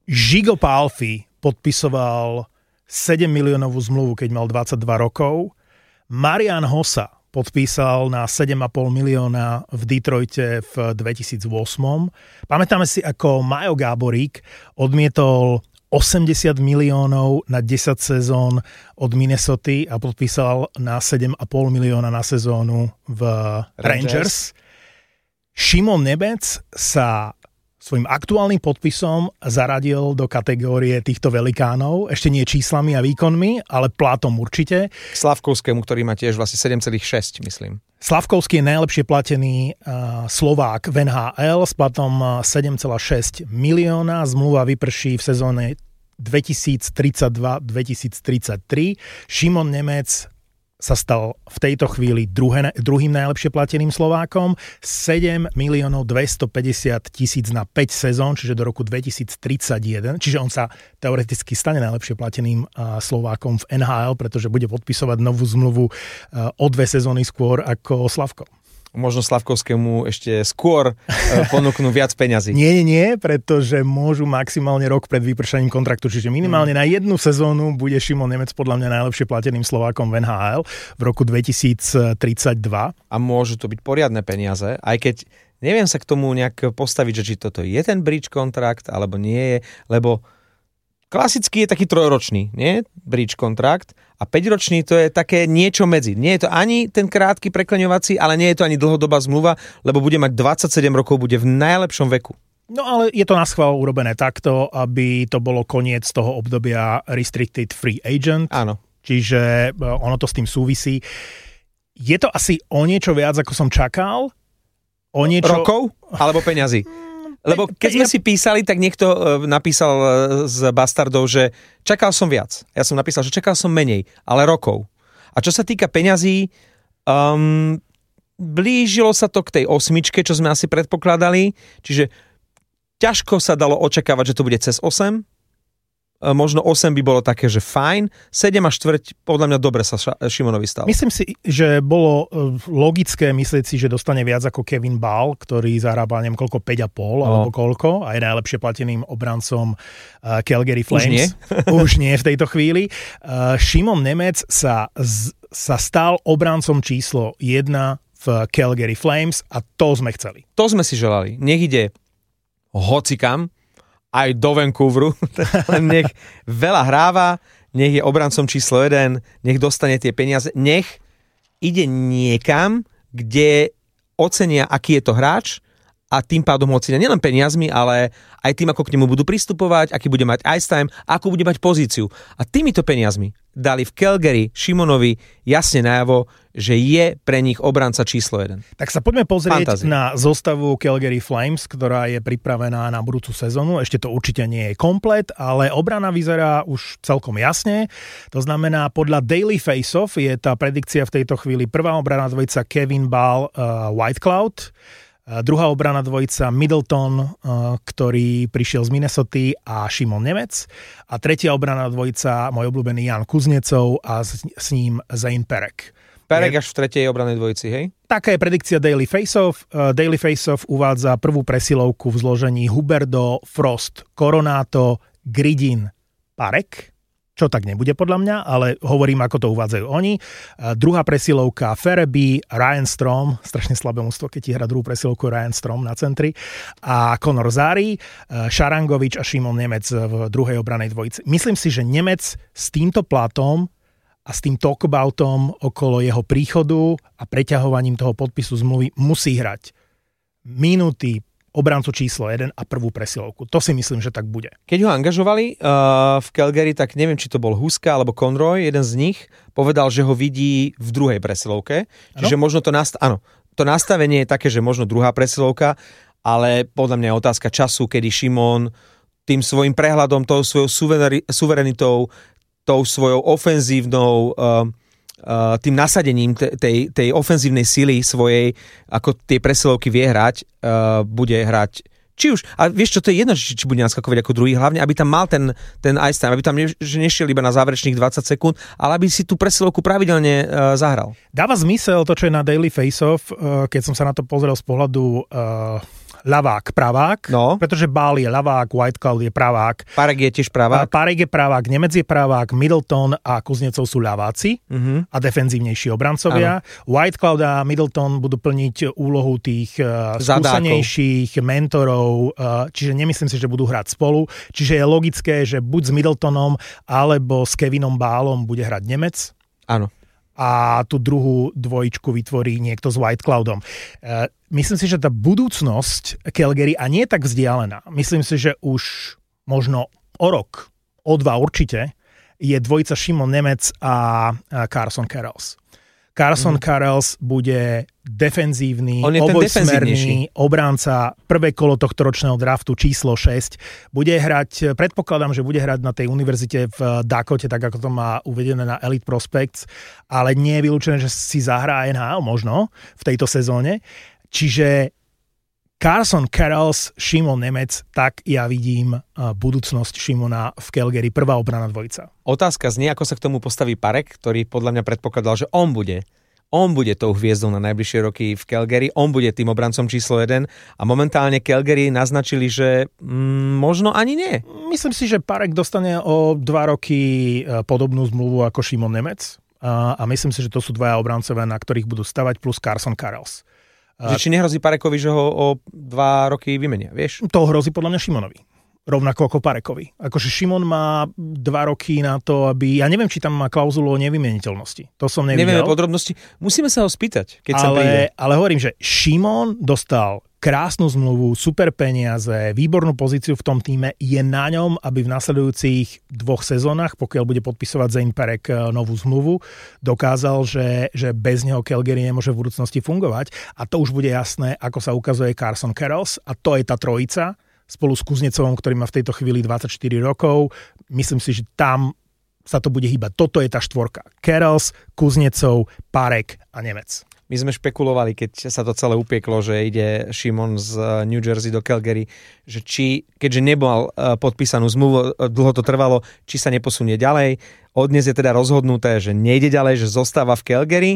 Žigo Pálfi podpisoval 7 miliónovú zmluvu, keď mal 22 rokov. Marian Hossa podpísal na 7,5 milióna v Detroite v 2008. Pamätáme si, ako Majo Gáborík odmietol 80 miliónov na 10 sezón od Minnesoty a podpísal na 7,5 milióna na sezónu v Rangers. Šimon Nemec sa svojím aktuálnym podpisom zaradil do kategórie týchto velikánov, ešte nie číslami a výkonmi, ale platom určite. K Slavkovskému, ktorý má tiež vlastne 7,6, myslím. Slavkovský je najlepšie platený Slovák v NHL s platom 7,6 milióna. Zmluva vyprší v sezóne 2032-2033. Šimon Nemec sa stal v tejto chvíli druhým najlepšie plateným Slovákom. 7 miliónov 250 tisíc na 5 sezón, čiže do roku 2031. Čiže on sa teoreticky stane najlepšie plateným Slovákom v NHL, pretože bude podpisovať novú zmluvu o 2 sezóny skôr ako Slavko. Možno Slavkovskému ešte skôr ponúknú viac peňazí. Nie, pretože môžu maximálne rok pred vypršaním kontraktu, čiže minimálne na jednu sezónu bude Šimon Nemec podľa mňa najlepšie plateným Slovákom v NHL v roku 2032. A môžu to byť poriadne peniaze, aj keď neviem sa k tomu nejak postaviť, že či toto je ten bridge kontrakt, alebo nie je, lebo klasicky je taký 3-ročný, nie? Bridge kontrakt. A 5-ročný to je také niečo medzi. Nie je to ani ten krátky prekleňovací, ale nie je to ani dlhodobá zmluva, lebo bude mať 27 rokov, bude v najlepšom veku. No ale je to naschvál urobené takto, aby to bolo koniec toho obdobia restricted free agent. Áno. Čiže ono to s tým súvisí. Je to asi o niečo viac, ako som čakal? O niečo... Rokov? Alebo peňazí? Lebo keď sme si písali, tak niekto napísal z Bastardov, že čakal som viac. Ja som napísal, že čakal som menej, ale rokov. A čo sa týka peňazí, blížilo sa to k tej 8, čo sme asi predpokladali, čiže ťažko sa dalo očakávať, že to bude cez 8. Možno 8 by bolo také, že fajn. 7 a 4 podľa mňa dobre sa Šimonovi stalo. Myslím si, že bolo logické myslieť si, že dostane viac ako Kevin Bahl, ktorý zarába neviem koľko, 5,5 alebo koľko a je najlepšie plateným obrancom Calgary Flames. Už nie v tejto chvíli. Šimon Nemec sa stal obrancom číslo 1 v Calgary Flames a to sme chceli. To sme si želali. Nech ide hocikam, aj do Vancouveru, len nech veľa hráva, nech je obrancom číslo 1, nech dostane tie peniaze, nech ide niekam, kde ocenia, aký je to hráč a tým pádom ho ocenia nielen peniazmi, ale aj tým, ako k nemu budú pristupovať, aký bude mať ice time, ako bude mať pozíciu. A týmito peniazmi dali v Calgary Šimonovi jasne najavo, že je pre nich obranca číslo 1. Tak sa poďme pozrieť na zostavu Calgary Flames, ktorá je pripravená na budúcu sezónu. Ešte to určite nie je komplet, ale obrana vyzerá už celkom jasne. To znamená, podľa Daily Faceoff je tá predikcia v tejto chvíli prvá obrana dvojica Kevin Bahl, Whitecloud, druhá obrana dvojica Middleton, ktorý prišiel z Minnesoty, a Šimon Nemec. A tretia obrana dvojica, môj obľúbený Jan Kuznecov a s ním Zane Perek. Perek až v tretej obranej dvojici, hej? Taká je predikcia Daily Faceoff. Daily Faceoff uvádza prvú presilovku v zložení Huberdeau, Frost, Coronato, Gridin, Parek. Čo tak nebude podľa mňa, ale hovorím, ako to uvádzajú oni. Druhá presilovka Fereby, Ryan Strom, strašne slabé mužstvo, keď ti hrá druhú presilovku Ryan Strom na centri, a Conor Zary, Šarangovič a Šimon Nemec v druhej obranej dvojici. Myslím si, že Nemec s týmto platom a s tým talkaboutom okolo jeho príchodu a preťahovaním toho podpisu zmluvy musí hrať minúty obrancu číslo 1 a prvú presilovku. To si myslím, že tak bude. Keď ho angažovali v Calgary, tak neviem, či to bol Huska alebo Conroy, jeden z nich povedal, že ho vidí v druhej presilovke. Čiže možno to nastavenie je také, že možno druhá presilovka, ale podľa mňa je otázka času, kedy Šimon tým svojim prehľadom, tou svojou suverenitou, tou svojou ofenzívnou, tým nasadením tej ofenzívnej sily svojej, ako tie presilovky vie hrať, bude hrať či už, a vieš čo, to je jedno, či bude naskakovať ako druhý, hlavne, aby tam mal ten ice time, aby tam nešiel iba na záverečných 20 sekúnd, ale aby si tú presilovku pravidelne zahral. Dáva zmysel to, čo je na Daily Faceoff, keď som sa na to pozrel z pohľadu ľavák, pravák, pretože Ball je ľavák, Whitecloud je pravák. Parek je tiež pravák. Parek je pravák, Nemec je pravák, Middleton a Kuznecov sú ľaváci a defenzívnejší obrancovia. Whitecloud a Middleton budú plniť úlohu tých skúsenejších mentorov, čiže nemyslím si, že budú hrať spolu. Čiže je logické, že buď s Middletonom alebo s Kevinom Ballom bude hrať Nemec. Áno. A tú druhú dvojičku vytvorí niekto s Whitecloudom. Myslím si, že tá budúcnosť Calgary, a nie je tak vzdialená, myslím si, že už možno o rok, o 2 určite, je dvojica Šimon Nemec a Carson Karels. Carson Karels bude defenzívny, obojsmerný obránca, prvé kolo tohto ročného draftu číslo 6. Bude hrať, predpokladám, že bude hrať na tej univerzite v Dakote, tak ako to má uvedené na Elite Prospects, ale nie je vylúčené, že si zahrá NHL možno v tejto sezóne. Čiže Carson Karels, Šimon Nemec, tak ja vidím budúcnosť Šimona v Calgary, prvá obrana dvojica. Otázka znie, ako sa k tomu postaví Parek, ktorý podľa mňa predpokladal, že on bude tou hviezdou na najbližšie roky v Calgary, on bude tým obrancom číslo 1 a momentálne Calgary naznačili, že možno ani nie. Myslím si, že Parek dostane o 2 roky podobnú zmluvu ako Šimon Nemec a myslím si, že to sú dvaja obrancovia, na ktorých budú stavať, plus Carson Karels. Že či nehrozí Parekovi, že ho o 2 roky vymenia, vieš? To hrozí podľa mňa Šimonovi. Rovnako ako Parekovi. Akože Šimon má 2 roky na to, aby... Ja neviem, či tam má klauzulu o nevymeniteľnosti. To som nevidel. Nevieme podrobnosti. Musíme sa ho spýtať, keď sa príde. Ale hovorím, že Šimon dostal krásnu zmluvu, super peniaze, výbornú pozíciu v tom týme. Je na ňom, aby v nasledujúcich 2 sezónach, pokiaľ bude podpisovať Zane Parek novú zmluvu, dokázal, že bez neho Calgary nemôže v budúcnosti fungovať. A to už bude jasné, ako sa ukazuje Carson Karels. A to je tá trojica spolu s Kuznecovom, ktorý má v tejto chvíli 24 rokov. Myslím si, že tam sa to bude hýbať. Toto je tá štvorka. Karels, Kuznecov, Parek a Nemec. My sme špekulovali, keď sa to celé upieklo, že ide Šimon z New Jersey do Calgary, že keďže nemal podpísanú zmluvu, dlho to trvalo, či sa neposunie ďalej. Dnes je teda rozhodnuté, že nejde ďalej, že zostáva v Calgary.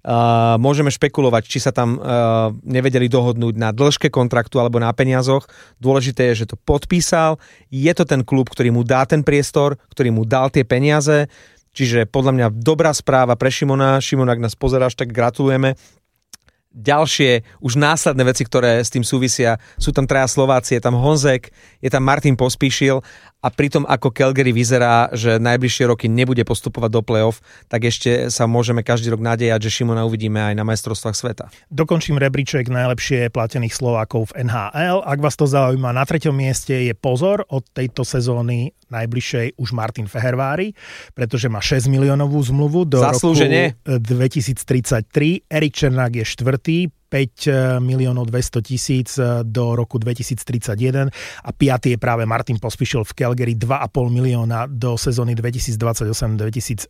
Môžeme špekulovať, či sa tam nevedeli dohodnúť na dĺžke kontraktu alebo na peniazoch. Dôležité je, že to podpísal. Je to ten klub, ktorý mu dá ten priestor, ktorý mu dal tie peniaze. Čiže podľa mňa dobrá správa pre Šimona. Šimon, ak nás pozeráš, tak gratulujeme. Ďalšie už následné veci, ktoré s tým súvisia, sú tam 3 Slováci, je tam Honzek, je tam Martin Pospíšil a pritom ako Calgary vyzerá, že najbližšie roky nebude postupovať do play-off, tak ešte sa môžeme každý rok nadejať, že Šimona uvidíme aj na majstrovstvách sveta. Dokončím rebríček najlepšie platených Slovákov v NHL. Ak vás to zaujíma, na 3. mieste je pozor od tejto sezóny najbližšej už Martin Fehervári, pretože má 6 miliónovú zmluvu do Zaslúžene. Roku 2033. Erik Černák je 4. 5 miliónov 200 000 do roku 2031 a 5. je práve Martin Pospíšil v Calgary 2,5 milióna do sezóny 2028-2029.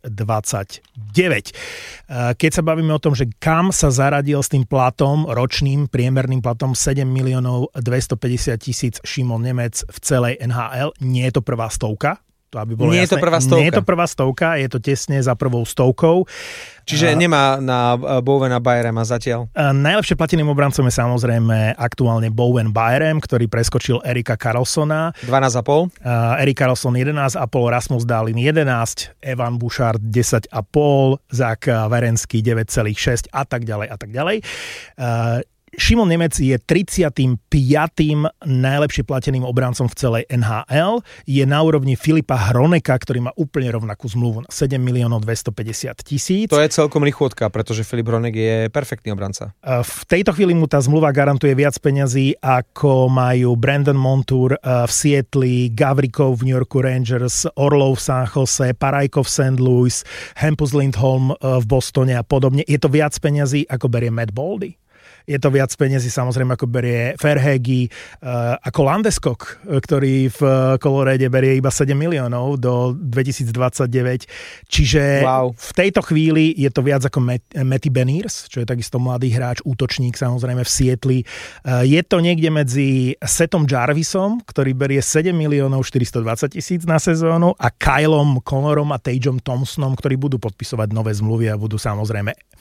Keď sa bavíme o tom, že kam sa zaradil s tým platom, ročným priemerným platom 7 miliónov 250 000 Šimon Nemec v celej NHL, nie je to prvá stovka. To, aby bolo nie jasné. Je to prvá stovka. Nie je to prvá stovka, je to tesne za prvou stovkou. Čiže nemá na Bowena Byerema zatiaľ? Najlepšie plateným obrancom je samozrejme aktuálne Bowen Byerem, ktorý preskočil Erika Karlssona. 12,5. Erik Karlsson 11,5, Rasmus Dahlin 11, Evan Bouchard 10,5, Zach Werenský 9,6 a tak ďalej a tak ďalej. Šimon Nemec je 35. najlepšie plateným obrancom v celej NHL. Je na úrovni Filipa Hroneka, ktorý má úplne rovnakú zmluvu na 7 miliónov 250 000. To je celkom rýchlotka, pretože Filip Hronek je perfektný obranca. V tejto chvíli mu tá zmluva garantuje viac peňazí, ako majú Brandon Montour v Seattle, Gavrikov v New Yorku Rangers, Orlov v San Jose, Parajko v St. Louis, Hampus Lindholm v Bostone a podobne. Je to viac peňazí, ako berie Matt Boldy. Je to viac peniazí samozrejme, ako berie Verhaeghe, ako Landeskog, ktorý v Colorade berie iba 7 miliónov do 2029. Čiže v tejto chvíli je to viac ako Matty Beniers, čo je takisto mladý hráč, útočník samozrejme v Seattle. Je to niekde medzi Setom Jarvisom, ktorý berie 7 miliónov 420 000 na sezónu a Kylom Connorom a Tageom Thompsonom, ktorí budú podpisovať nové zmluvy a budú samozrejme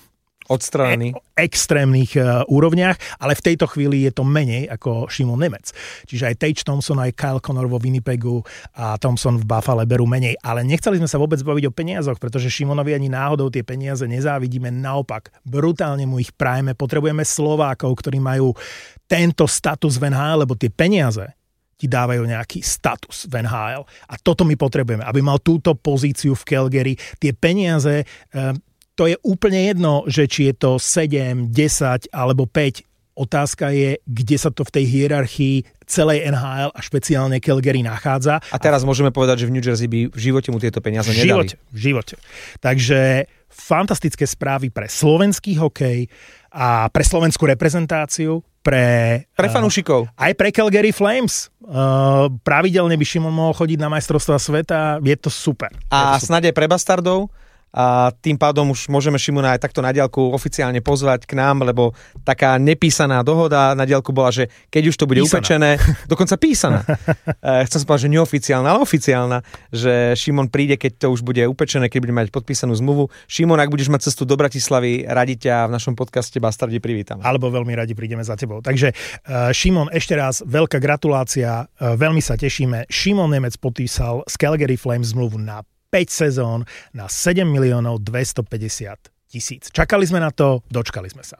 odstrelený. Extrémnych úrovniach, ale v tejto chvíli je to menej ako Šimon Nemec. Čiže aj Tage Thompson, aj Kyle Connor vo Winnipegu a Thompson v Buffale berú menej. Ale nechceli sme sa vôbec baviť o peniazoch, pretože Šimonovi ani náhodou tie peniaze nezávidíme. Naopak, brutálne mu ich prajeme. Potrebujeme Slovákov, ktorí majú tento status v NHL, lebo tie peniaze ti dávajú nejaký status v NHL. A toto my potrebujeme, aby mal túto pozíciu v Calgary. Tie peniaze... To je úplne jedno, že či je to 7, 10 alebo 5. Otázka je, kde sa to v tej hierarchii celej NHL a špeciálne Calgary nachádza. A teraz môžeme povedať, že v New Jersey by v živote mu tieto peniaze nedali. V živote. Takže fantastické správy pre slovenský hokej a pre slovenskú reprezentáciu, pre fanúšikov. Aj pre Calgary Flames. Pravidelne by Šimon mohol chodiť na majstrovstvá sveta. Je to super. A snáď aj pre bastardov. A tým pádom už môžeme Šimona aj takto na diaľku oficiálne pozvať k nám, lebo taká nepísaná dohoda na diaľku bola, že keď už to bude upečené, dokonca písaná. Chcem sa povedať, že neoficiálna, ale oficiálna, že Šimon príde, keď to už bude upečené, keď bude mať podpísanú zmluvu. Šimon, ak budeš mať cestu do Bratislavy, radi ťa v našom podcaste Bastardi privítame. Alebo veľmi radi prídeme za tebou. Takže Šimon, ešte raz veľká gratulácia, veľmi sa tešíme. Šimon Nemec podpísal z Calgary Flames zmluvu na 5 sezón na 7 250 000. Čakali sme na to, dočkali sme sa.